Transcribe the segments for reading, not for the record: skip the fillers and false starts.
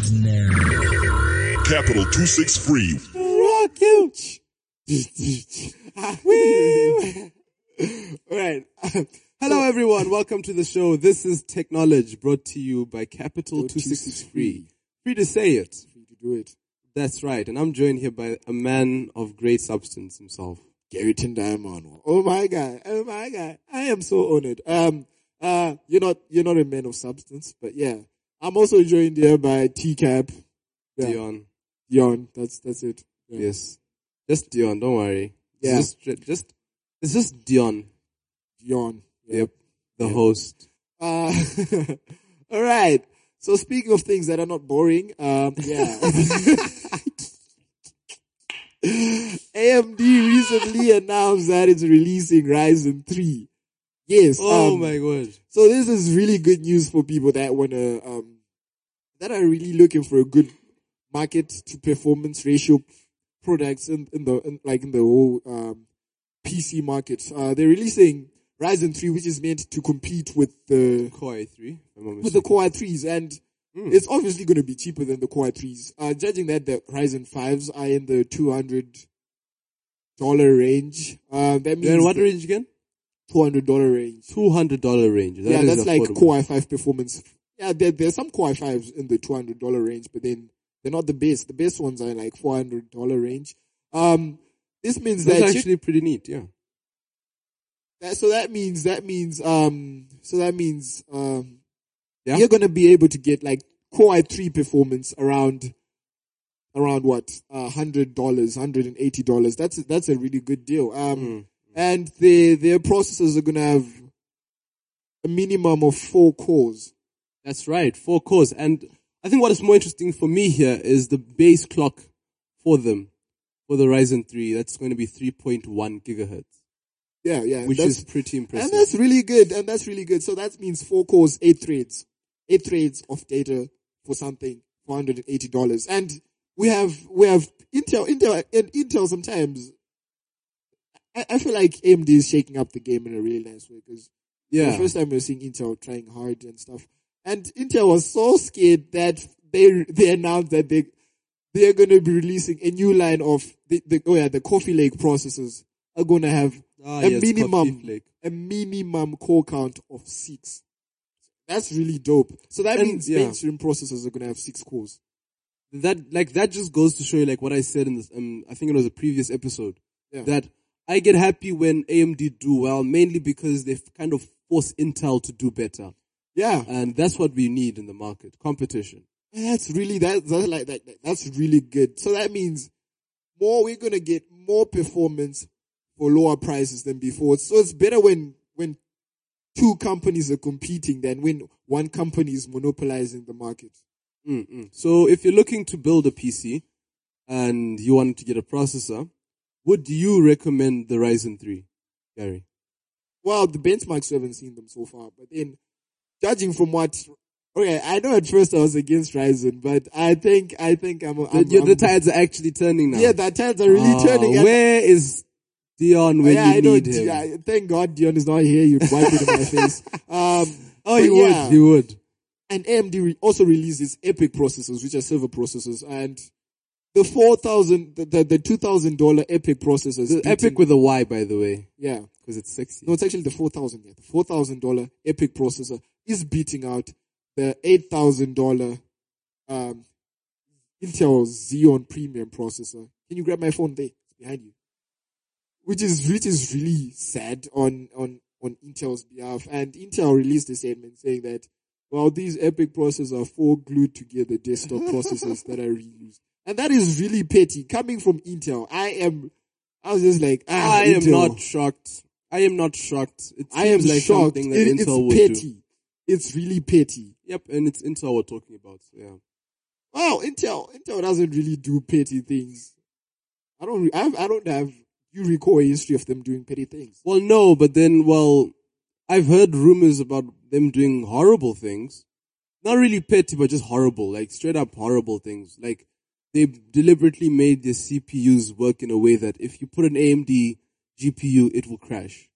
now. Capital 263. Rock ouch. Alright. Hello everyone, welcome to the show. This is Technology brought to you by Capital 263. Free to say it. Free to do it. That's right. And I'm joined here by a man of great substance himself. Gary Tindamano. Oh my God. I am so honored. You're not a man of substance, but yeah. I'm also joined here by T-Cap. Yeah. Dion. That's it. Yeah. Yes. Just Dion, don't worry. Yeah. It's just Dion. Dion. Yep. The host. All right. So speaking of things that are not boring, yeah. AMD recently announced that it's releasing Ryzen 3. Yes. Oh my God. So this is really good news for people that wanna, that are really looking for a good market to performance ratio products in the whole, PC market. They're releasing Ryzen 3, which is meant to compete with the Core i3. with the Core i3s, and it's obviously going to be cheaper than the Core i3s. Judging that the Ryzen 5s are in the $200 range. That means in what range again? $200 range. $200 range. That's like affordable. Core i5 performance. Yeah, there's some Core i5s in the $200 range, but then they're not the best. The best ones are in like $400 range. This means That's that actually pretty neat, yeah. That means you're gonna be able to get like Core i3 performance around what? $100, $180. That's a really good deal. And their processors are gonna have a minimum of 4 cores. That's right, 4 cores. And I think what is more interesting for me here is the base clock for them, for the Ryzen 3. That's going to be 3.1 gigahertz. Yeah. Which is pretty impressive. And that's really good. So that means 4 cores, 8 threads. 8 threads of data for something, $480. And we have Intel sometimes, I feel like AMD is shaking up the game in a really nice way, because the first time we're seeing Intel trying hard and stuff. And Intel was so scared that they announced that they're going to be releasing a new line of the Coffee Lake processors are going to have a minimum core count of 6. That's really dope. So that means mainstream processors are going to have 6 cores. That just goes to show you like what I said in this, I think it was a previous episode, that I get happy when AMD do well, mainly because they kind of force Intel to do better. Yeah. And that's what we need in the market. Competition. That's really good. So that means we're going to get more performance for lower prices than before. So it's better when 2 companies are competing than when one company is monopolizing the market. So if you're looking to build a PC and you want to get a processor, would you recommend the Ryzen 3, Gary? Well, the benchmarks, we haven't seen them so far, but then judging from I know at first I was against Ryzen, but I think the tides are actually turning now. Yeah, the tides are really turning. Where is Dion when you need him? Thank God Dion is not here. You'd wipe it in my face. He would. And AMD also released its EPYC processors, which are server processors, and the $2,000 EPYC processors. The EPYC with a Y, by the way. Yeah. Because it's sexy. No, it's actually the $4,000. Yeah. The $4,000 EPYC processor is beating out the $8,000 Intel Xeon Premium processor. Can you grab my phone there? It's behind you. Which is really sad on Intel's behalf. And Intel released a statement saying that, well, these EPYC processors are 4 glued together desktop processors that are reused. And that is really petty. Coming from Intel, I was just like, I Intel. am not shocked. I am not shocked. It seems like shocked. Something that Intel would petty. do. It's really petty. Yep, and it's Intel we're talking about, so yeah. Well, Intel doesn't really do petty things. I don't have, you recall a history of them doing petty things. Well, no, but then, I've heard rumors about them doing horrible things. Not really petty, but just horrible, like straight up horrible things. Like, they deliberately made their CPUs work in a way that if you put an AMD GPU, it will crash.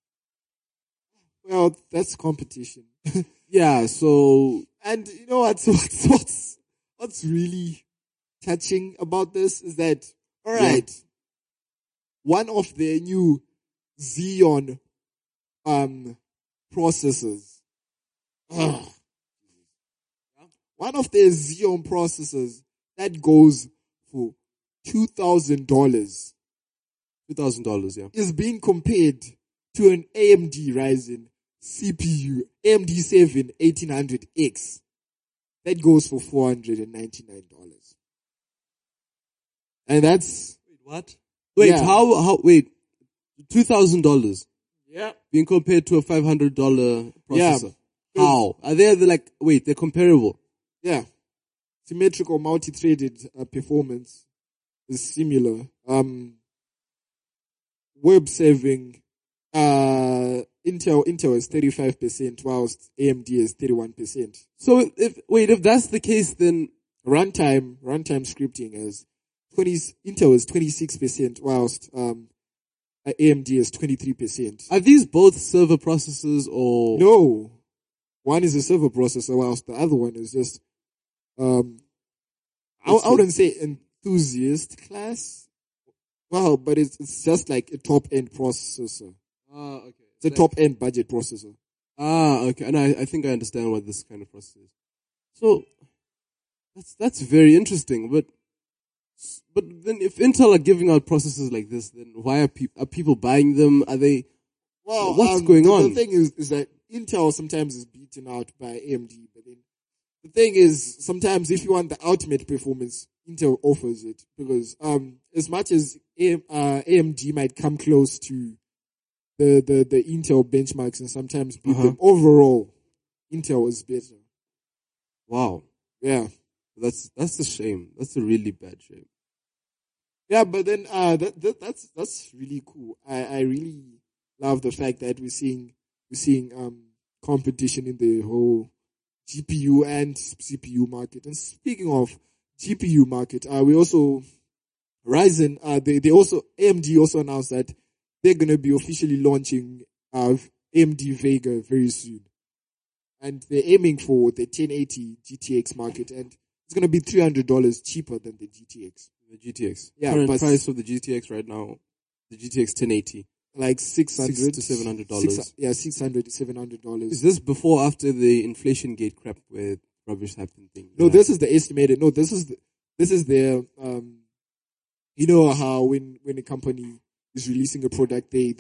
Well, that's competition. Yeah, so... And you know what's what's really touching about this is that, all right, one of the new Xeon processors. One of the Xeon processors that goes for $2,000. $2,000, yeah. Is being compared to an AMD Ryzen CPU, AMD 7 1800X. That goes for $499. And that's... Wait, what? Wait, how, wait, $2,000? Yeah. Being compared to a $500 processor. Yeah. How? Are they they're comparable? Yeah. Symmetrical multi-threaded performance is similar. Web serving, Intel is 35%, whilst AMD is 31%. So if that's the case, then runtime scripting is Intel is 26%, whilst AMD is 23%. Are these both server processors or no? One is a server processor, whilst the other one is just I wouldn't say enthusiast class. Well, but it's just like a top end processor. Okay. It's a top end budget processor. Okay. And I think I understand what this kind of processor is. So that's very interesting. But then if Intel are giving out processors like this, then why are people buying them? Are they? Well, what's going on? The thing is that Intel sometimes is beaten out by AMD, but then the thing is sometimes if you want the ultimate performance, Intel offers it, because as much as AMD might come close to the Intel benchmarks and sometimes beat them, overall Intel is better. Wow. Yeah. That's a shame. That's a really bad shame. Yeah, but then that's really cool. I really love the fact that we're seeing competition in the whole GPU and CPU market. And speaking of GPU market, we also Ryzen. AMD also announced that they're gonna be officially launching AMD Vega very soon, and they're aiming for the 1080 GTX market, and it's gonna be $300 cheaper than the GTX. The GTX, yeah, current price of the GTX right now, the GTX 1080, like $600 to $700. $600 to $700. Is this before or after the inflation gate crap where rubbish happened thing? No, this is the estimated. No, this is their you know how when a company is releasing a product, they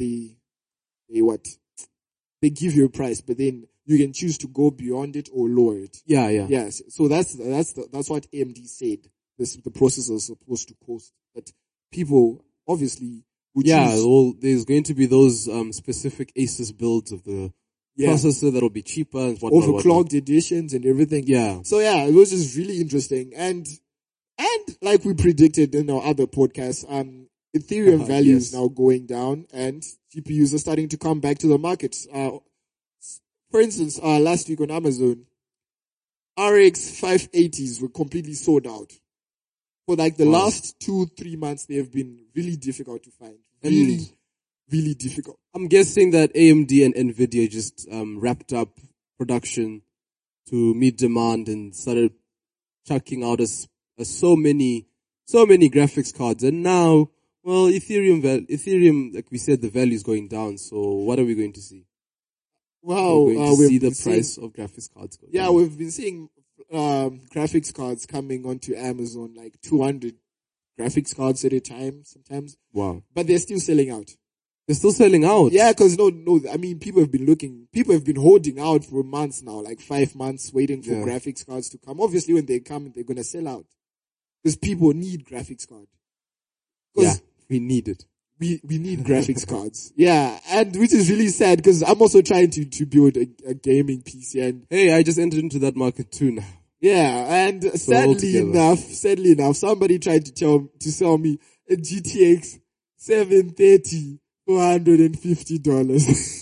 give you a price, but then you can choose to go beyond it or lower it. Yeah. Yes. So that's what AMD said. The processor is supposed to cost, but people obviously would choose. Well, there's going to be those specific Asus builds of the processor that'll be cheaper and overclocked editions and everything. Yeah. So it was just really interesting, and like we predicted in our other podcasts, Ethereum value is now going down, and GPUs are starting to come back to the market. For instance, last week on Amazon, RX 580s were completely sold out. For like the last 2-3 months, they have been really difficult to find. Really difficult. I'm guessing that AMD and Nvidia just wrapped up production to meet demand and started chucking out so many graphics cards, and now, well, Ethereum, like we said, the value is going down. So what are we going to see? Well, we're going to see the price of graphics cards go down. We've been seeing graphics cards coming onto Amazon, like 200 graphics cards at a time sometimes. Wow. But they're still selling out. They're still selling out? Yeah, because no, I mean, people have been holding out for months now, like 5 months waiting for graphics cards to come. Obviously, when they come, they're going to sell out. Because people need graphics cards. Yeah, we need it. We need graphics cards. Yeah, and which is really sad because I'm also trying to build a gaming PC, and hey, I just entered into that market too now. Yeah, and sadly enough, somebody tried to sell me a GTX 730 $450.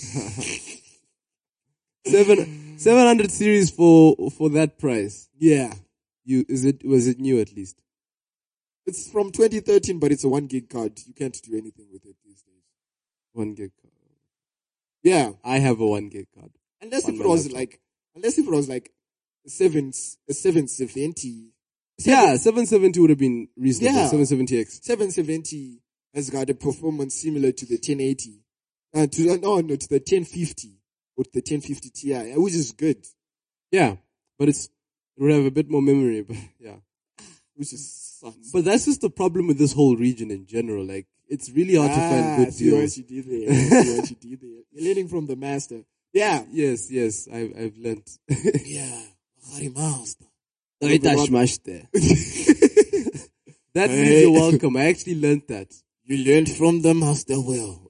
700 series for that price. Yeah. Was it new at least? It's from 2013, but it's a 1 gig card. You can't do anything with it these days. 1 gig card. Yeah. I have a 1 gig card. Unless if it was like a 770 Yeah, 770 would have been reasonable. Yeah. 770X. 770 has got a performance similar to the 1080. To the 1050 with the 1050 Ti, which is good. Yeah, but it would have a bit more memory, but yeah. Which is sucks. But that's just the problem with this whole region in general. Like, it's really hard to find good see deals. what you did there. See what you did there. You're learning from the master. Yeah. Yes, I've learnt. Yeah. Hari master. That means you're welcome. I actually learned that. You learned from the master well.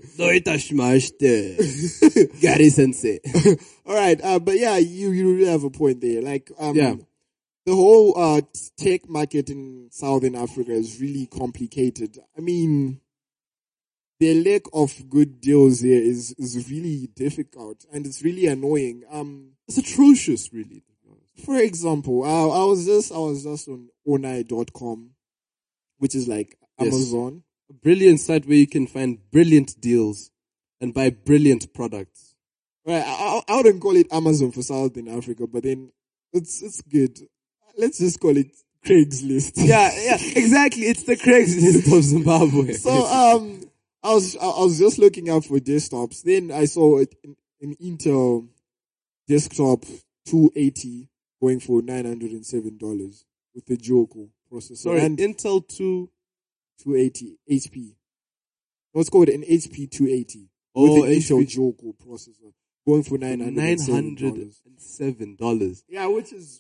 Gary Sensei. All right, but yeah, you really have a point there. Like, Yeah. the whole tech market in Southern Africa is really complicated. I mean, the lack of good deals here is really difficult, and it's really annoying. It's atrocious, really. For example, I was just on onai.com, which is like Yes. Amazon. A brilliant site where you can find brilliant deals and buy brilliant products. Right, I wouldn't call it Amazon for Southern Africa, but then it's good. Let's just call it Craigslist. Yeah, exactly. It's the Craigslist of Zimbabwe. So I was just looking out for desktops. Then I saw an Intel desktop 280 going for $907 with the dual-core processor. Sorry, and Intel 280 HP. What's called an HP 280 Oh, with an Intel HP. dual-core processor going for $907. $907. Yeah, which is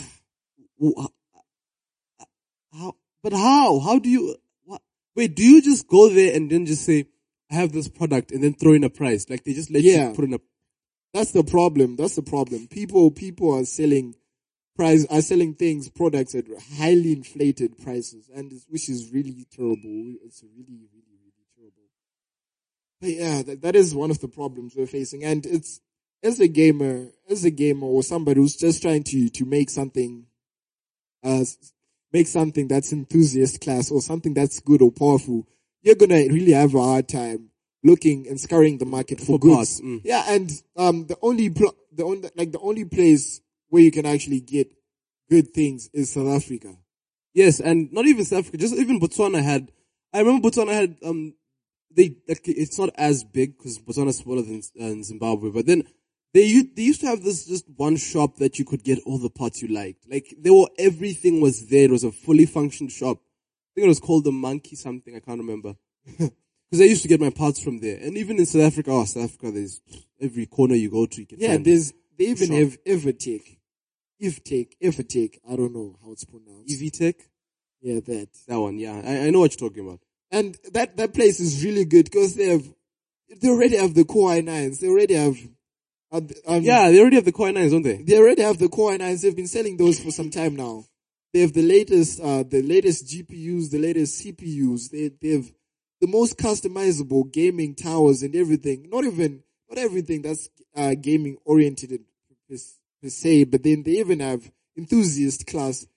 How? But how? How do you? What? Wait, do you just go there and then just say, "I have this product," and then throw in a price? Like they just let you put in a. That's the problem. People are selling products at highly inflated prices, and which is really terrible. It's really, really, really terrible. But yeah, that is one of the problems we're facing, and it's as a gamer or somebody who's just trying to make something that's enthusiast class or something that's good or powerful, you're gonna really have a hard time looking and scouring the market for goods. Parts. Mm. Yeah, and the only place where you can actually get good things is South Africa. Yes, and not even South Africa, just even Botswana had. I remember Botswana had it's not as big because Botswana is smaller than Zimbabwe, but then they used to have this just one shop that you could get all the parts you liked. Like everything was there. It was a fully functioned shop. I think it was called the Monkey something. I can't remember. Because I used to get my parts from there. And even in South Africa, there's every corner you go to, you can find. They even have Evertech. Evertech. I don't know how it's pronounced. EVTech? Yeah, that one, yeah. I know what you're talking about. And that place is really good because they already have the Core i9s. They already have they already have the Core i9s, don't they? They already have the Core i9s. They've been selling those for some time now. They have the latest GPUs, the latest CPUs. They have the most customizable gaming towers and everything. Not everything that's gaming oriented per se, but then they even have enthusiast class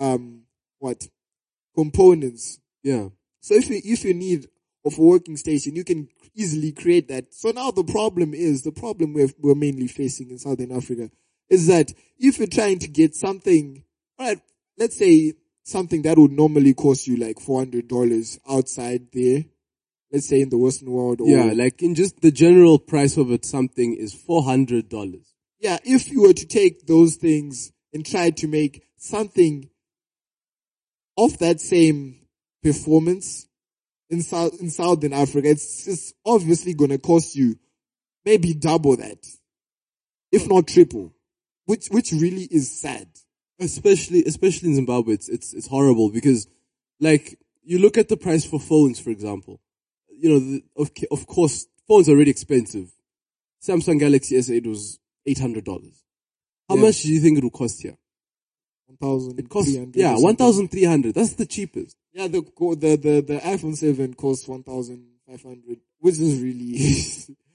components. Yeah. So if you need of a working station, you can easily create that. So now the problem we're mainly facing in Southern Africa is that if you're trying to get something, right, let's say something that would normally cost you like $400 outside there, let's say in the Western world. Like in just the general price of it, something is $400. Yeah, if you were to take those things and try to make something of that same performance in Southern Africa, it's obviously going to cost you maybe double that, if not triple, which really is sad. Especially in Zimbabwe, it's horrible because, like, you look at the price for phones, for example. You know, of course, phones are already expensive. Samsung Galaxy S8 was $800. How much do you think it will cost here? 1,300. It costs 1,300. That's the cheapest. Yeah, the iPhone 7 costs 1,500, which is really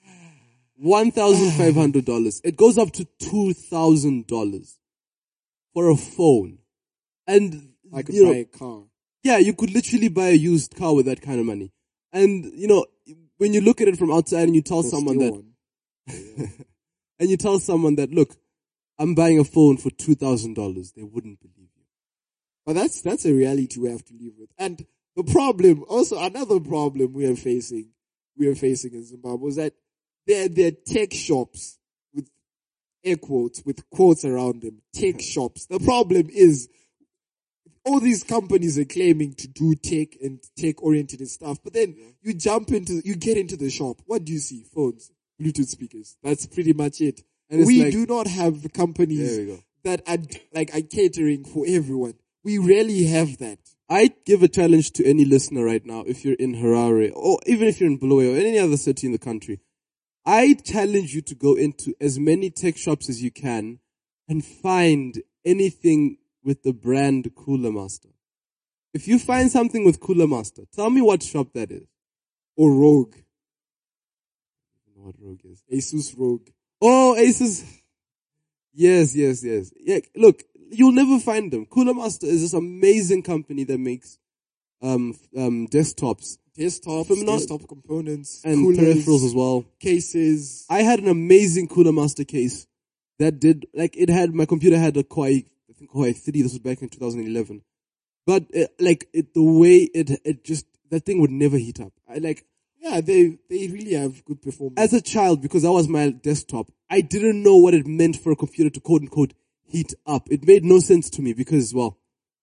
$1,500. It goes up to $2,000 for a phone, and I could buy a car. Yeah, you could literally buy a used car with that kind of money. And when you look at it from outside, and you tell someone that, and you tell someone that, look, I'm buying a phone for $2,000, they wouldn't believe you. But that's a reality we have to live with. And the problem, also another problem we are facing in Zimbabwe is that there are tech shops with air quotes, with quotes around them, tech shops. The problem is all these companies are claiming to do tech and tech-oriented stuff, but then you get into the shop. What do you see? Phones, Bluetooth speakers. That's pretty much it. And we do not have companies that are catering for everyone. We rarely have that. I give a challenge to any listener right now, if you're in Harare, or even if you're in Bulawayo, or any other city in the country. I challenge you to go into as many tech shops as you can and find anything with the brand Cooler Master. If you find something with Cooler Master, tell me what shop that is. Or Rogue. I don't know what Rogue is. Asus Rogue. Oh, Asus. Yes. Yeah, look, you'll never find them. Cooler Master is this amazing company that makes desktops. Desktop components. And coolers, peripherals as well. Cases. I had an amazing Cooler Master case that my computer had a Core i3, this was back in 2011. But the way that thing would never heat up. They really have good performance. As a child, because that was my desktop, I didn't know what it meant for a computer to quote unquote heat up. It made no sense to me because, well,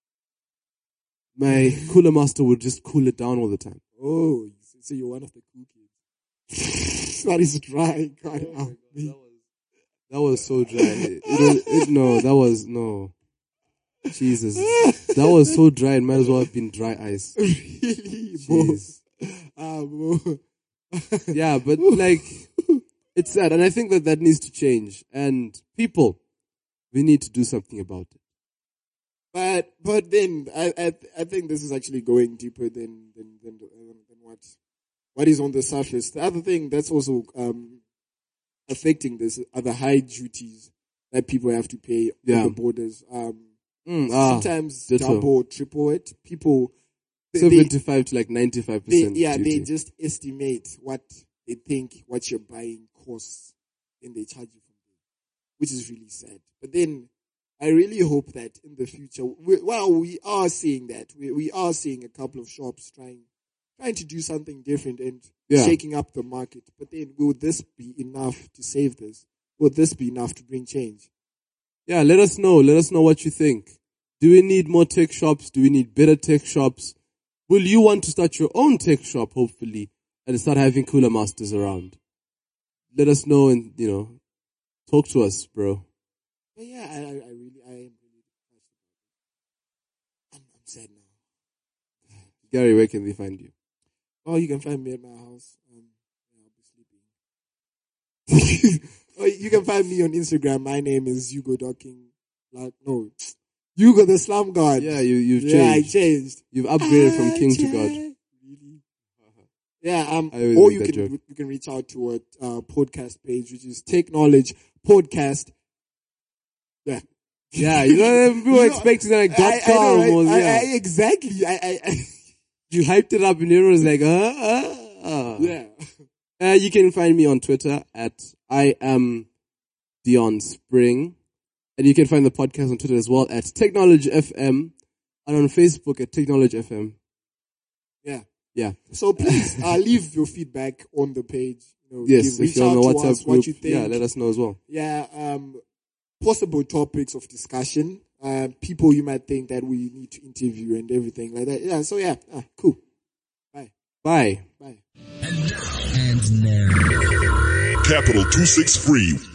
my Cooler Master would just cool it down all the time. Oh, so you're one of the cool kids. That is dry. God, that was so dry. No. Jesus. That was so dry, it might as well have been dry ice. Really? Jeez. Yeah, but it's sad. And I think that needs to change. And people, we need to do something about it. But then, I think this is actually going deeper than what is on the surface. The other thing that's also affecting this are the high duties that people have to pay on the borders. Sometimes double, triple it. People 75 to 95%. They just estimate what they think what you're buying costs, and they charge you from there, which is really sad. But then I really hope that in the future, we are seeing that we are seeing a couple of shops trying to do something different and shaking up the market. But then, will this be enough to save this? Will this be enough to bring change? Yeah, let us know. Let us know what you think. Do we need more tech shops? Do we need better tech shops? Will you want to start your own tech shop, hopefully, and start having Cooler Masters around? Let us know and, talk to us, bro. But yeah, I am really I'm sad now. Gary, where can they find you? Oh, you can find me at my house. I'll be sleeping. Oh, you can find me on Instagram. My name is Hugo Docking. Hugo the Slum God. Yeah, you've changed. Yeah, I changed. You've upgraded from king to God. Really? Yeah. Or you can reach out to our podcast page, which is Tech Knowledge Podcast. Yeah. Yeah, people were expecting .com. Exactly. You hyped it up and everyone was like, Yeah. You can find me on Twitter at I am Dion Spring. And you can find the podcast on Twitter as well at Technology FM and on Facebook at Technology FM. Yeah. So please leave your feedback on the page. Yes, if you're on the WhatsApp group, what you think. let us know as well. Yeah, possible topics of discussion, people you might think that we need to interview and everything like that. Yeah, so cool. Bye. Capital 263